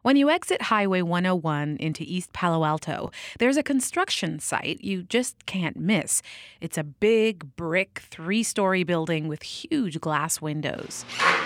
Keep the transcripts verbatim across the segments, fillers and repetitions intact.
When you exit Highway one oh one into East Palo Alto, there's a construction site you just can't miss. It's a big brick three-story building with huge glass windows.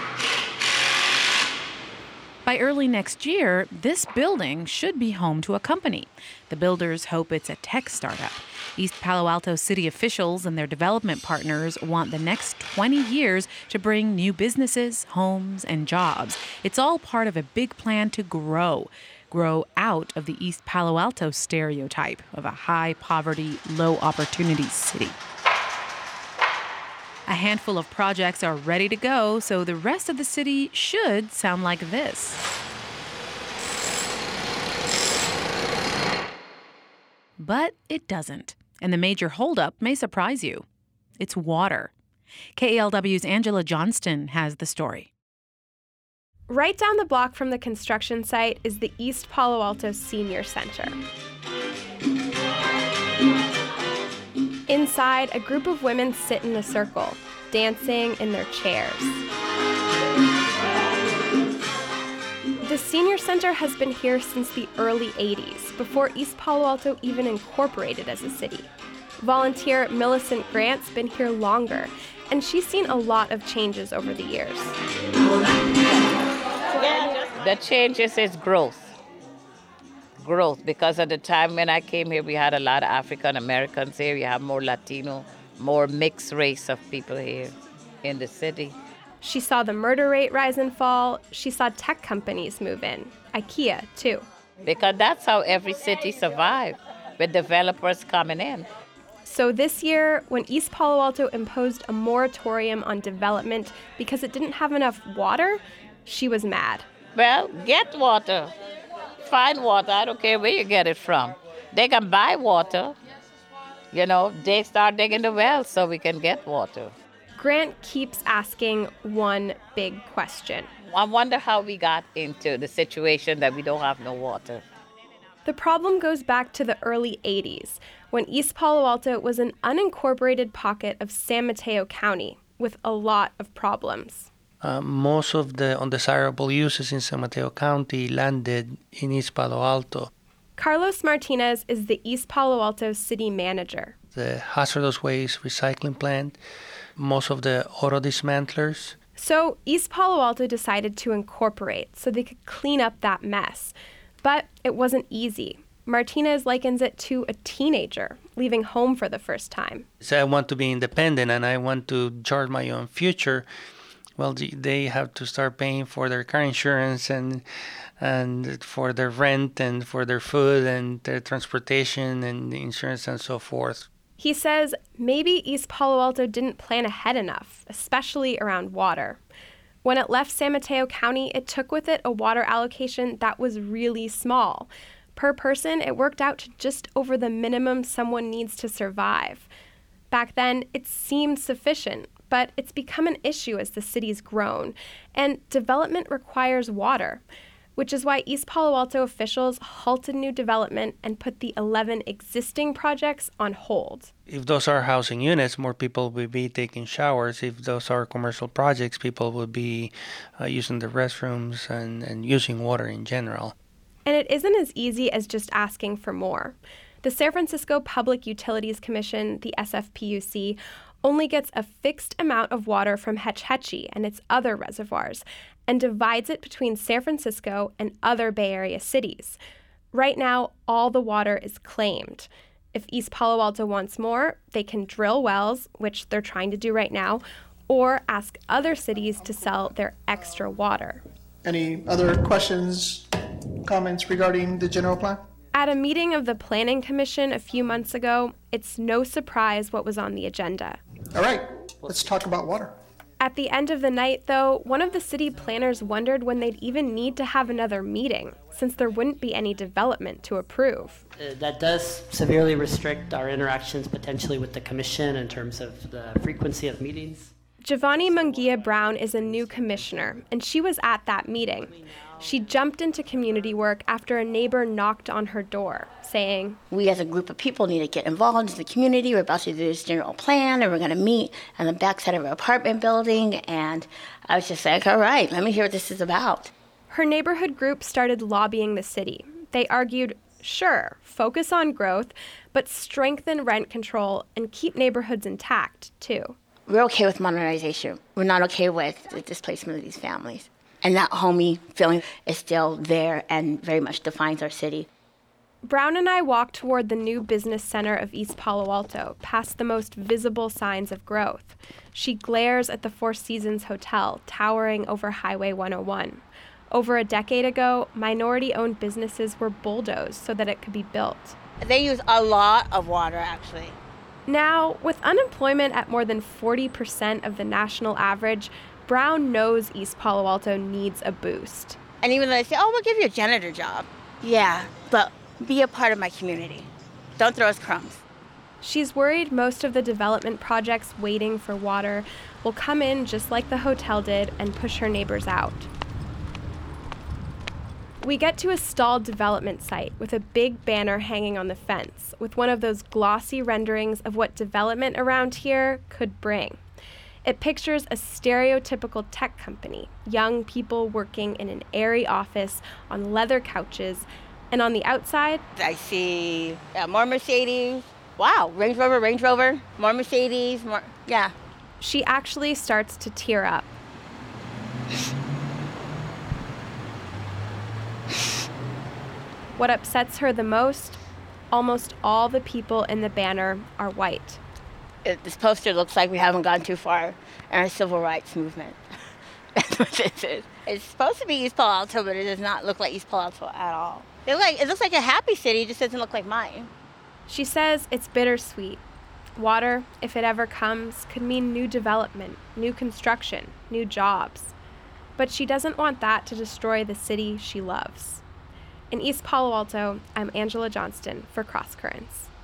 By early next year, this building should be home to a company. The builders hope it's a tech startup. East Palo Alto city officials and their development partners want the next twenty years to bring new businesses, homes, and jobs. It's all part of a big plan to grow, grow out of the East Palo Alto stereotype of a high-poverty, low-opportunity city. A handful of projects are ready to go, so the rest of the city should sound like this. But it doesn't, and the major holdup may surprise you. It's water. K A L W's Angela Johnston has the story. Right down the block from the construction site is the East Palo Alto Senior Center. Inside, a group of women sit in a circle, dancing in their chairs. The Senior Center has been here since the early eighties, before East Palo Alto even incorporated as a city. Volunteer Millicent Grant's been here longer, and she's seen a lot of changes over the years. The changes is growth. Growth, because at the time when I came here, we had a lot of African Americans here. You have more Latino, more mixed race of people here in the city. She saw the murder rate rise and fall. She saw tech companies move in. IKEA, too. Because that's how every city survived, with developers coming in. So this year, when East Palo Alto imposed a moratorium on development because it didn't have enough water, she was mad. Well, get water. Find water. I don't care where you get it from. They can buy water. You know, they start digging the wells so we can get water. Grant keeps asking one big question. I wonder how we got into the situation that we don't have no water. The problem goes back to the early eighties, when East Palo Alto was an unincorporated pocket of San Mateo County with a lot of problems. Uh, most of the undesirable uses in San Mateo County landed in East Palo Alto. Carlos Martinez is the East Palo Alto city manager. The hazardous waste recycling plant, most of the auto dismantlers. So East Palo Alto decided to incorporate so they could clean up that mess. But it wasn't easy. Martinez likens it to a teenager leaving home for the first time. So I want to be independent and I want to chart my own future. Well, they have to start paying for their car insurance and and for their rent and for their food and their transportation and insurance and so forth. He says maybe East Palo Alto didn't plan ahead enough, especially around water. When it left San Mateo County, it took with it a water allocation that was really small. Per person, it worked out to just over the minimum someone needs to survive. Back then, it seemed sufficient, but it's become an issue as the city's grown, and development requires water, which is why East Palo Alto officials halted new development and put the eleven existing projects on hold. If those are housing units, more people will be taking showers. If those are commercial projects, people will be uh, using the restrooms and, and using water in general. And it isn't as easy as just asking for more. The San Francisco Public Utilities Commission, the S F P U C, only gets a fixed amount of water from Hetch Hetchy and its other reservoirs, and divides it between San Francisco and other Bay Area cities. Right now, all the water is claimed. If East Palo Alto wants more, they can drill wells, which they're trying to do right now, or ask other cities to sell their extra water. Any other questions, comments regarding the general plan? At a meeting of the Planning Commission a few months ago, it's no surprise what was on the agenda. All right, let's talk about water. At the end of the night, though, one of the city planners wondered when they'd even need to have another meeting, since there wouldn't be any development to approve. Uh, that does severely restrict our interactions potentially with the commission in terms of the frequency of meetings. Giovanni Munguia Brown is a new commissioner, and she was at that meeting. She jumped into community work after a neighbor knocked on her door, saying, "We as a group of people need to get involved in the community. We're about to do this general plan, and we're going to meet on the backside of an apartment building." And I was just like, all right, let me hear what this is about. Her neighborhood group started lobbying the city. They argued, sure, focus on growth, but strengthen rent control and keep neighborhoods intact, too. We're okay with modernization. We're not okay with the displacement of these families. And that homey feeling is still there and very much defines our city. Brown and I walked toward the new business center of East Palo Alto, past the most visible signs of growth. She glares at the Four Seasons Hotel, towering over Highway one oh one. Over a decade ago, minority-owned businesses were bulldozed so that it could be built. They use a lot of water, actually. Now, with unemployment at more than forty percent of the national average, Brown knows East Palo Alto needs a boost. And even though they say, oh, we'll give you a janitor job. Yeah, but be a part of my community. Don't throw us crumbs. She's worried most of the development projects waiting for water will come in just like the hotel did and push her neighbors out. We get to a stalled development site with a big banner hanging on the fence with one of those glossy renderings of what development around here could bring. It pictures a stereotypical tech company, young people working in an airy office on leather couches, and on the outside, I see uh, more Mercedes. Wow, Range Rover, Range Rover, more Mercedes, more, yeah. She actually starts to tear up. What upsets her the most? Almost all the people in the banner are white. It, this poster looks like we haven't gone too far in our civil rights movement. That's what this is. It's supposed to be East Palo Alto, but it does not look like East Palo Alto at all. It, like, it looks like a happy city, it just doesn't look like mine. She says it's bittersweet. Water, if it ever comes, could mean new development, new construction, new jobs. But she doesn't want that to destroy the city she loves. In East Palo Alto, I'm Angela Johnston for Cross Currents.